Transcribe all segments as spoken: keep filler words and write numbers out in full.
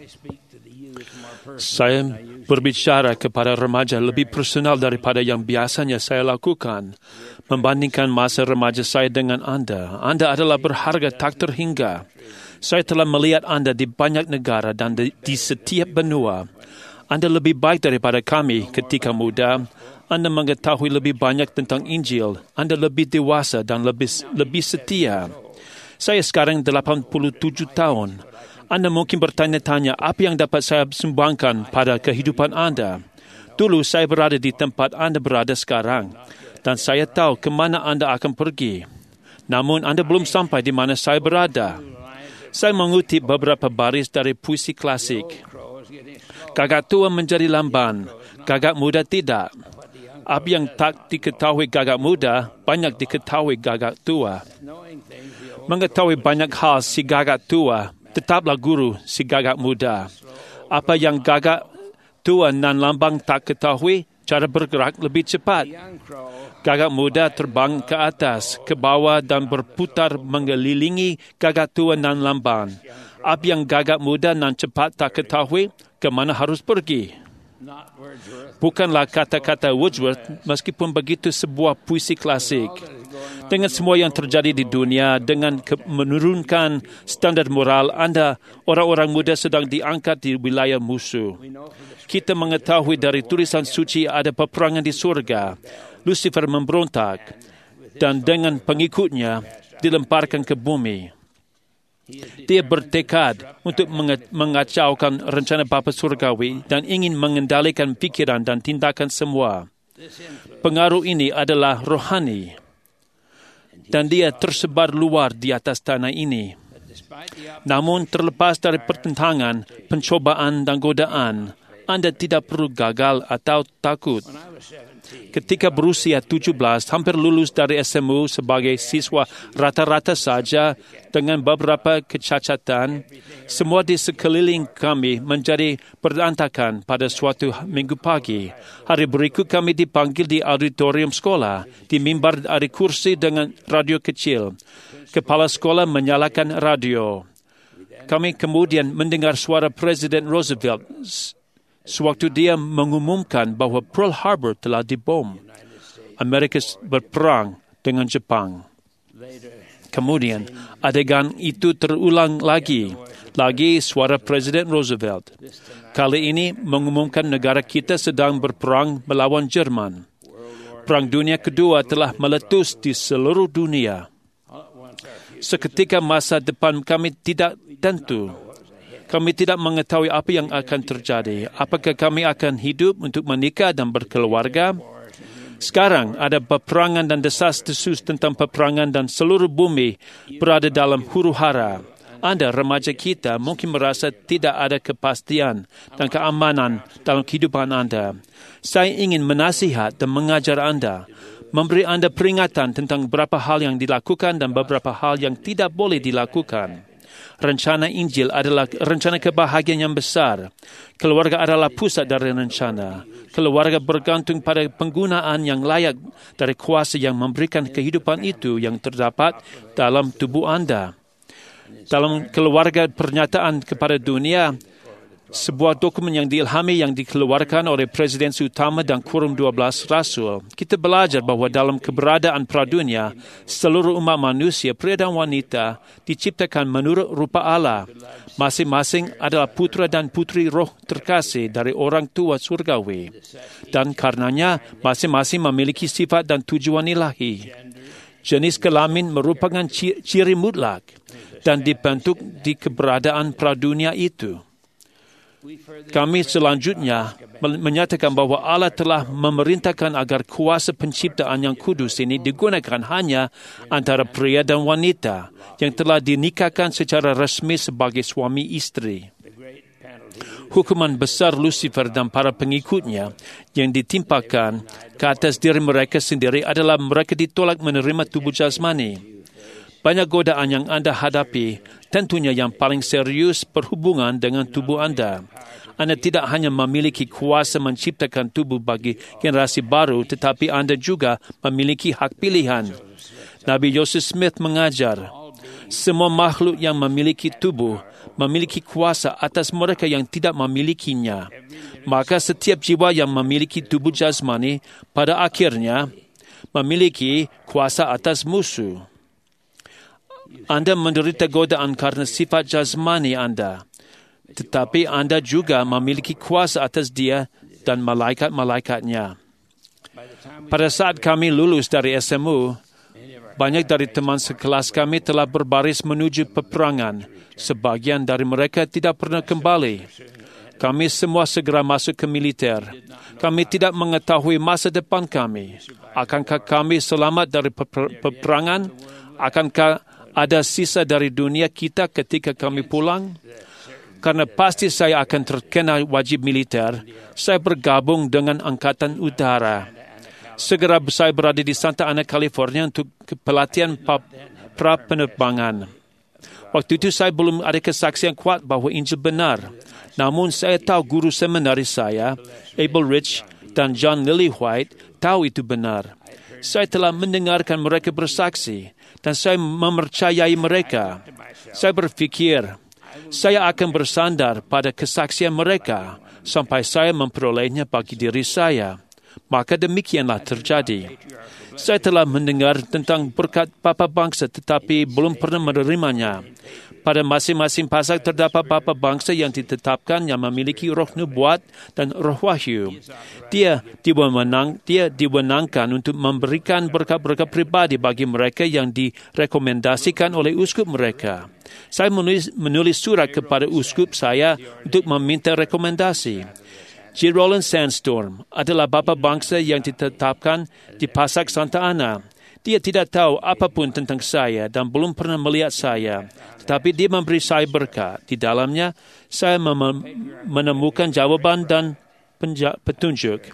Saya berbicara kepada remaja lebih personal daripada yang biasanya saya lakukan. Membandingkan masa remaja saya dengan anda, anda adalah berharga tak terhingga. Saya telah melihat anda di banyak negara dan di, di setiap benua. Anda lebih baik daripada kami ketika muda. Anda mengetahui lebih banyak tentang Injil. Anda lebih dewasa dan lebih lebih setia. Saya sekarang delapan puluh tujuh tahun. Anda mungkin bertanya-tanya apa yang dapat saya sumbangkan pada kehidupan anda. Dulu saya berada di tempat anda berada sekarang dan saya tahu ke mana anda akan pergi. Namun anda belum sampai di mana saya berada. Saya mengutip beberapa baris dari puisi klasik. Gagak tua menjadi lamban, gagak muda tidak. Apa yang tak diketahui gagak muda, banyak diketahui gagak tua. Mengetahui banyak hal si gagak tua, tetaplah guru si gagak muda. Apa yang gagak tua dan lambang tak ketahui, cara bergerak lebih cepat. Gagak muda terbang ke atas, ke bawah dan berputar mengelilingi gagak tua dan lambang. Apa yang gagak muda dan cepat tak ketahui, ke mana harus pergi. Bukanlah kata-kata Wordsworth, meskipun begitu sebuah puisi klasik. Dengan semua yang terjadi di dunia, dengan ke- menurunkan standar moral anda, orang-orang muda sedang diangkat di wilayah musuh. Kita mengetahui dari tulisan suci ada peperangan di surga. Lucifer memberontak dan dengan pengikutnya dilemparkan ke bumi. Dia bertekad untuk mengacaukan rencana Bapa Surgawi dan ingin mengendalikan pikiran dan tindakan semua. Pengaruh ini adalah rohani dan dia tersebar luar di atas tanah ini. Namun terlepas dari pertentangan, pencobaan dan godaan, anda tidak perlu gagal atau takut. Ketika berusia tujuh belas, hampir lulus dari S M U sebagai siswa rata-rata saja dengan beberapa kecacatan, semua di sekeliling kami menjadi berantakan pada suatu minggu pagi. Hari berikut kami dipanggil di auditorium sekolah, di mimbar ada kursi dengan radio kecil. Kepala sekolah menyalakan radio. Kami kemudian mendengar suara Presiden Roosevelt sewaktu dia mengumumkan bahawa Pearl Harbor telah dibom. Amerika berperang dengan Jepang. Kemudian, adegan itu terulang lagi. Lagi suara Presiden Roosevelt. Kali ini mengumumkan negara kita sedang berperang melawan Jerman. Perang Dunia Kedua telah meletus di seluruh dunia. Seketika masa depan kami tidak tentu. Kami tidak mengetahui apa yang akan terjadi. Apakah kami akan hidup untuk menikah dan berkeluarga? Sekarang ada peperangan dan desas-desus tentang peperangan dan seluruh bumi berada dalam huru-hara. Anda, remaja kita, mungkin merasa tidak ada kepastian dan keamanan dalam kehidupan anda. Saya ingin menasihat dan mengajar anda, memberi anda peringatan tentang beberapa hal yang dilakukan dan beberapa hal yang tidak boleh dilakukan. Rencana Injil adalah rencana kebahagiaan yang besar. Keluarga adalah pusat dari rencana. Keluarga bergantung pada penggunaan yang layak dari kuasa yang memberikan kehidupan itu yang terdapat dalam tubuh anda. Dalam keluarga pernyataan kepada dunia, sebuah dokumen yang diilhami yang dikeluarkan oleh Presiden utama dan Quorum dua belas Rasul, kita belajar bahawa dalam keberadaan pradunia, seluruh umat manusia, pria dan wanita, diciptakan menurut rupa Allah. Masing-masing adalah putra dan putri roh terkasih dari orang tua surgawi. Dan karenanya, masing-masing memiliki sifat dan tujuan ilahi. Jenis kelamin merupakan ciri mutlak dan dibentuk di keberadaan pradunia itu. Kami selanjutnya menyatakan bahawa Allah telah memerintahkan agar kuasa penciptaan yang kudus ini digunakan hanya antara pria dan wanita yang telah dinikahkan secara resmi sebagai suami istri. Hukuman besar Lucifer dan para pengikutnya yang ditimpakan ke atas diri mereka sendiri adalah mereka ditolak menerima tubuh jasmani. Banyak godaan yang anda hadapi, tentunya yang paling serius berhubungan dengan tubuh anda. Anda tidak hanya memiliki kuasa menciptakan tubuh bagi generasi baru, tetapi anda juga memiliki hak pilihan. Nabi Joseph Smith mengajar, semua makhluk yang memiliki tubuh memiliki kuasa atas mereka yang tidak memilikinya. Maka setiap jiwa yang memiliki tubuh jasmani pada akhirnya memiliki kuasa atas musuh. Anda menderita godaan karena sifat jasmani Anda, tetapi Anda juga memiliki kuasa atas dia dan malaikat-malaikatnya. Pada saat kami lulus dari S M U, banyak dari teman sekelas kami telah berbaris menuju peperangan. Sebagian dari mereka tidak pernah kembali. Kami semua segera masuk ke militer. Kami tidak mengetahui masa depan kami. Akankah kami selamat dari peperangan? Akankah ada sisa dari dunia kita ketika kami pulang? Karena pasti saya akan terkena wajib militer, saya bergabung dengan Angkatan Udara. Segera saya berada di Santa Ana, California untuk pelatihan pra-penerbangan. Waktu itu saya belum ada kesaksian kuat bahawa Injil benar. Namun saya tahu guru seminari saya, Abel Rich dan John Lillywhite, tahu itu benar. Saya telah mendengarkan mereka bersaksi dan saya mempercayai mereka. Saya berfikir, saya akan bersandar pada kesaksian mereka sampai saya memperolehnya bagi diri saya. Maka demikianlah terjadi. Saya telah mendengar tentang berkat Bapa Bangsa tetapi belum pernah menerimanya. Pada masing-masing pasang terdapat Bapa Bangsa yang ditetapkan yang memiliki roh nubuat dan roh wahyu. Dia diwenang, dia diwenangkan untuk memberikan berkat-berkat pribadi bagi mereka yang direkomendasikan oleh uskup mereka. Saya menulis, menulis surat kepada uskup saya untuk meminta rekomendasi. J. Roland Sandstorm adalah bapa bangsa yang ditetapkan di Pasak Santa Ana. Dia tidak tahu apapun tentang saya dan belum pernah melihat saya. Tetapi dia memberi saya berkat. Di dalamnya, saya mem- menemukan jawaban dan penja- petunjuk.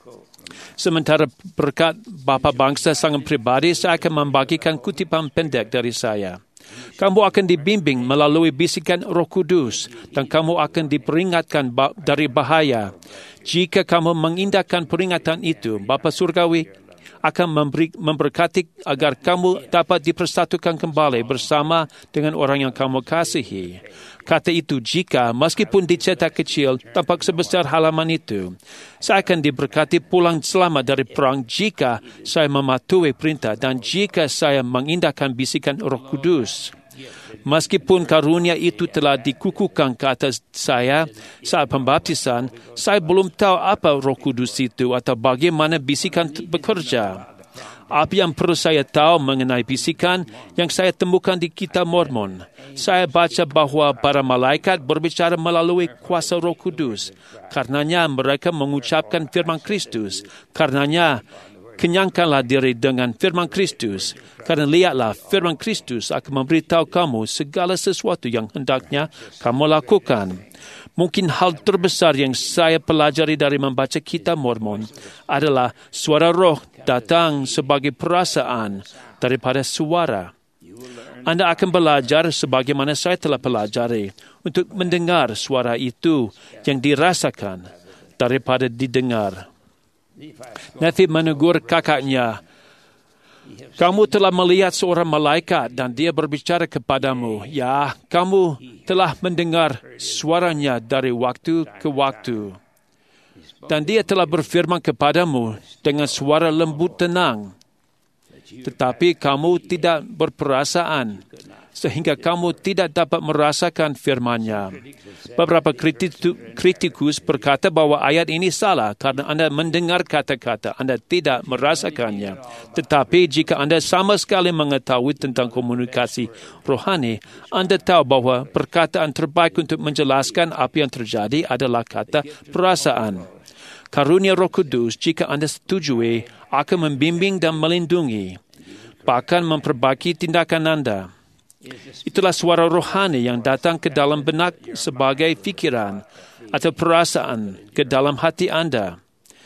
Sementara berkat bapa bangsa sangat pribadi, saya akan membagikan kutipan pendek dari saya. Kamu akan dibimbing melalui bisikan Roh Kudus dan kamu akan diperingatkan dari bahaya. Jika kamu mengindahkan peringatan itu, Bapa Surgawi akan memberi, memberkati agar kamu dapat dipersatukan kembali bersama dengan orang yang kamu kasihi. Kata itu, jika meskipun dicetak kecil, tampak sebesar halaman itu, saya akan diberkati pulang selamat dari perang jika saya mematuhi perintah dan jika saya mengindahkan bisikan Roh Kudus. Meskipun karunia itu telah dikukuhkan ke atas saya saat pembaptisan, saya belum tahu apa Roh Kudus itu atau bagaimana bisikan bekerja. Apa yang perlu saya tahu mengenai bisikan yang saya temukan di Kitab Mormon? Saya baca bahawa para malaikat berbicara melalui kuasa Roh Kudus. Karenanya mereka mengucapkan firman Kristus. Karenanya kenyangkanlah diri dengan firman Kristus. Karena lihatlah, firman Kristus akan memberitahu kamu segala sesuatu yang hendaknya kamu lakukan. Mungkin hal terbesar yang saya pelajari dari membaca Kitab Mormon adalah suara roh datang sebagai perasaan daripada suara. Anda akan belajar sebagaimana saya telah pelajari untuk mendengar suara itu yang dirasakan daripada didengar. Nephi menegur kakaknya, kamu telah melihat seorang malaikat dan dia berbicara kepadamu. Ya, kamu telah mendengar suaranya dari waktu ke waktu. Dan dia telah berfirman kepadamu dengan suara lembut tenang. Tetapi kamu tidak berperasaan, sehingga kamu tidak dapat merasakan firman-Nya. Beberapa kritikus berkata bahwa ayat ini salah karena Anda mendengar kata-kata, Anda tidak merasakannya. Tetapi jika Anda sama sekali mengetahui tentang komunikasi rohani, Anda tahu bahwa perkataan terbaik untuk menjelaskan apa yang terjadi adalah kata perasaan. Karunia Roh Kudus, jika Anda setujui, akan membimbing dan melindungi, bahkan memperbaiki tindakan Anda. Itulah suara rohani yang datang ke dalam benak sebagai fikiran atau perasaan ke dalam hati Anda.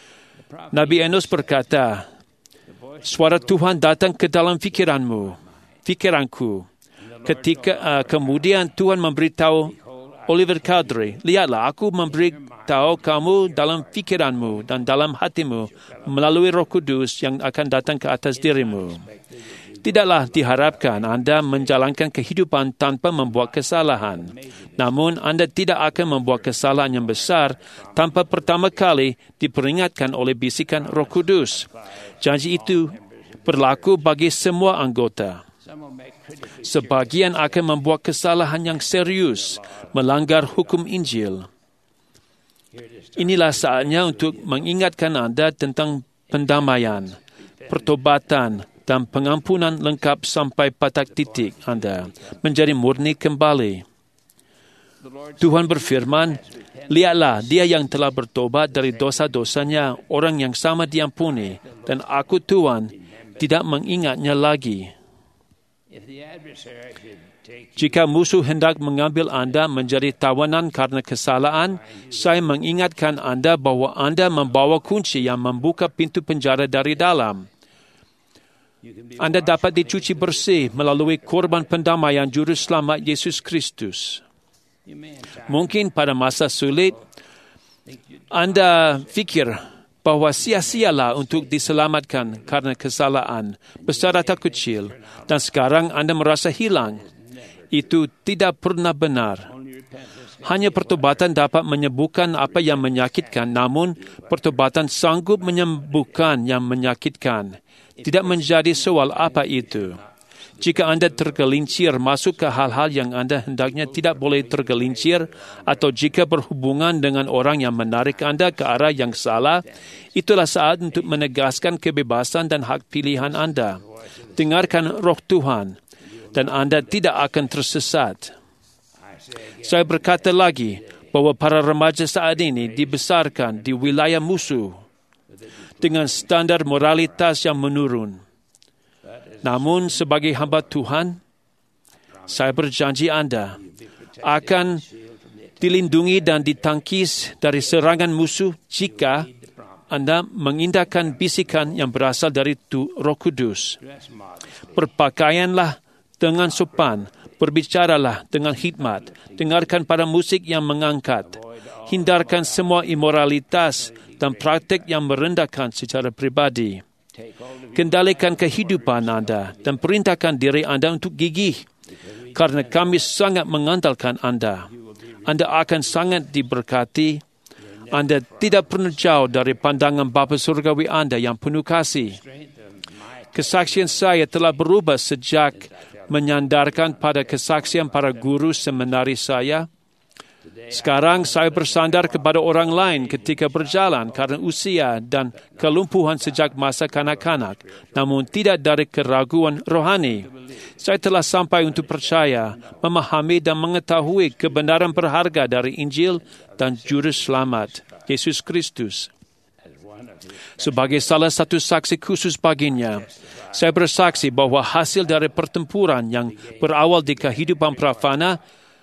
Nabi Enos berkata, suara Tuhan datang ke dalam fikiranmu, fikiranku. Ketika uh, kemudian Tuhan memberitahu Oliver Cowdery, lihatlah aku memberitahu kamu dalam fikiranmu dan dalam hatimu melalui Roh Kudus yang akan datang ke atas dirimu. Tidaklah diharapkan anda menjalankan kehidupan tanpa membuat kesalahan. Namun, anda tidak akan membuat kesalahan yang besar tanpa pertama kali diperingatkan oleh bisikan Roh Kudus. Janji itu berlaku bagi semua anggota. Sebagian akan membuat kesalahan yang serius, melanggar hukum Injil. Inilah saatnya untuk mengingatkan anda tentang pendamaian, pertobatan, dan pengampunan lengkap sampai pada titik anda menjadi murni kembali. Tuhan berfirman, lihatlah dia yang telah bertobat dari dosa-dosanya, orang yang sama diampuni, dan aku Tuhan tidak mengingatnya lagi. Jika musuh hendak mengambil anda menjadi tawanan karena kesalahan, saya mengingatkan anda bahawa anda membawa kunci yang membuka pintu penjara dari dalam. Anda dapat dicuci bersih melalui korban pendamaian Juru Selamat Yesus Kristus. Mungkin pada masa sulit, anda fikir bahawa sia-sialah untuk diselamatkan karena kesalahan besar atau kecil, dan sekarang anda merasa hilang. Itu tidak pernah benar. Hanya pertobatan dapat menyembuhkan apa yang menyakitkan, namun pertobatan sanggup menyembuhkan yang menyakitkan. Tidak menjadi soal apa itu. Jika anda tergelincir masuk ke hal-hal yang anda hendaknya tidak boleh tergelincir, atau jika berhubungan dengan orang yang menarik anda ke arah yang salah, itulah saat untuk menegaskan kebebasan dan hak pilihan anda. Dengarkan Roh Tuhan, dan anda tidak akan tersesat. Saya berkata lagi bahawa para remaja saat ini dibesarkan di wilayah musuh dengan standar moralitas yang menurun. Namun sebagai hamba Tuhan, saya berjanji anda akan dilindungi dan ditangkis dari serangan musuh jika anda mengindahkan bisikan yang berasal dari Roh Kudus. Berpakaianlah dengan sopan, berbicaralah dengan hikmat, dengarkan pada musik yang mengangkat, hindarkan semua imoralitas dan praktik yang merendahkan secara pribadi. Kendalikan kehidupan anda dan perintahkan diri anda untuk gigih, kerana kami sangat mengandalkan anda. Anda akan sangat diberkati. Anda tidak pernah jauh dari pandangan Bapa Surgawi anda yang penuh kasih. Kesaksian saya telah berubah sejak menyandarkan pada kesaksian para guru seminari saya. Sekarang saya bersandar kepada orang lain ketika berjalan karena usia dan kelumpuhan sejak masa kanak-kanak, namun tidak dari keraguan rohani. Saya telah sampai untuk percaya, memahami dan mengetahui kebenaran berharga dari Injil dan Juru Selamat, Yesus Kristus. Sebagai salah satu saksi khusus baginya, saya bersaksi bahawa hasil dari pertempuran yang berawal di kehidupan prafana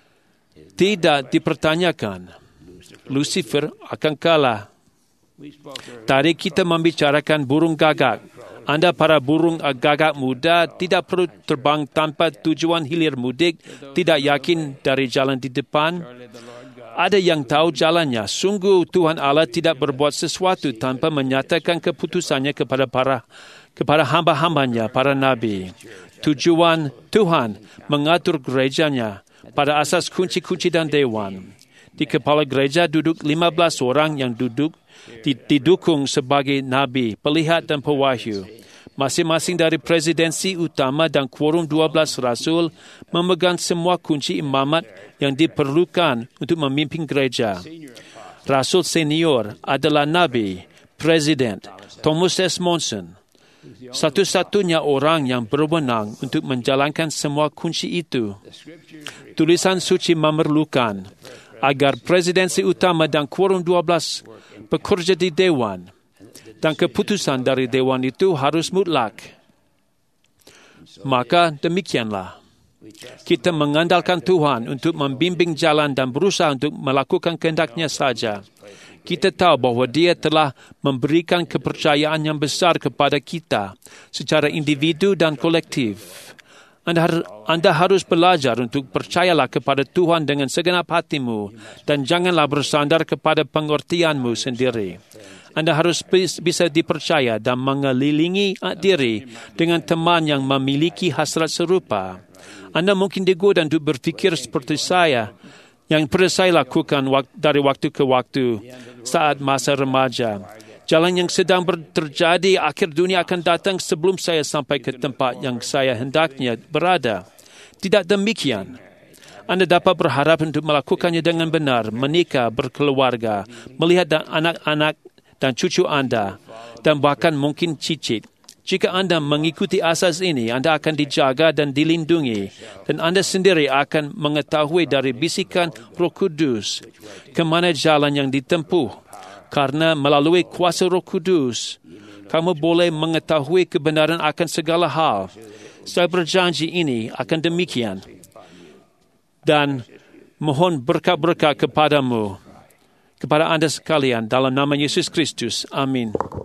tidak dipertanyakan. Lucifer akan kalah. Tadi kita membicarakan burung gagak. Anda para burung gagak muda tidak perlu terbang tanpa tujuan hilir mudik, tidak yakin dari jalan di depan. Ada yang tahu jalannya. Sungguh Tuhan Allah tidak berbuat sesuatu tanpa menyatakan keputusannya kepada para kepada hamba-hambanya, para nabi. Tujuan Tuhan mengatur gerejanya pada asas kunci-kunci dan dewan. Di kepala gereja duduk lima belas orang yang duduk didukung sebagai nabi, pelihat dan pewahyu. Masing-masing dari presidensi utama dan quorum dua belas rasul memegang semua kunci imamat yang diperlukan untuk memimpin gereja. Rasul senior adalah nabi, presiden, Thomas S. Monson. Satu-satunya orang yang berwenang untuk menjalankan semua kunci itu. Tulisan suci memerlukan agar presidensi utama dan quorum dua belas bekerja di dewan, dan keputusan dari dewan itu harus mutlak. Maka demikianlah. Kita mengandalkan Tuhan untuk membimbing jalan dan berusaha untuk melakukan kehendak-Nya saja. Kita tahu bahawa Dia telah memberikan kepercayaan yang besar kepada kita secara individu dan kolektif. Anda, anda harus belajar untuk percayalah kepada Tuhan dengan segenap hatimu dan janganlah bersandar kepada pengertianmu sendiri. Anda harus bisa dipercaya dan mengelilingi diri dengan teman yang memiliki hasrat serupa. Anda mungkin digoda untuk berfikir seperti saya, yang pernah saya lakukan dari waktu ke waktu saat masa remaja. Jalan yang sedang terjadi, akhir dunia akan datang sebelum saya sampai ke tempat yang saya hendaknya berada. Tidak demikian. Anda dapat berharap untuk melakukannya dengan benar, menikah, berkeluarga, melihat anak-anak dan cucu Anda, dan bahkan mungkin cicit. Jika Anda mengikuti asas ini, Anda akan dijaga dan dilindungi, dan Anda sendiri akan mengetahui dari bisikan Roh Kudus kemana jalan yang ditempuh. Karena melalui kuasa Roh Kudus, kamu boleh mengetahui kebenaran akan segala hal. Saya berjanji ini akan demikian. Dan mohon berkat-berkat kepadamu, kepada Anda sekalian, dalam nama Yesus Kristus. Amin.